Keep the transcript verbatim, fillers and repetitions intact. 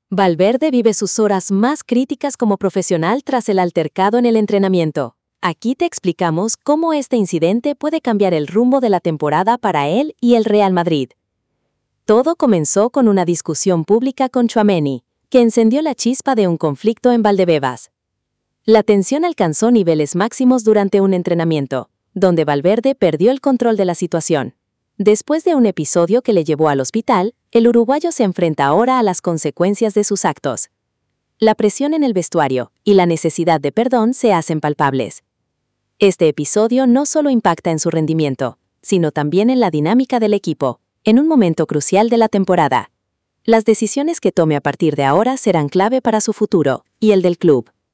Valverde vive sus horas más críticas como profesional tras el altercado en el entrenamiento. Aquí te explicamos cómo este incidente puede cambiar el rumbo de la temporada para él y el Real Madrid. Todo comenzó con una discusión pública con Tchouaméni, que encendió la chispa de un conflicto en Valdebebas. La tensión alcanzó niveles máximos durante un entrenamiento, donde Valverde perdió el control de la situación. Después de un episodio que le llevó al hospital, el uruguayo se enfrenta ahora a las consecuencias de sus actos. La presión en el vestuario y la necesidad de perdón se hacen palpables. Este episodio no solo impacta en su rendimiento, sino también en la dinámica del equipo, en un momento crucial de la temporada. Las decisiones que tome a partir de ahora serán clave para su futuro y el del club.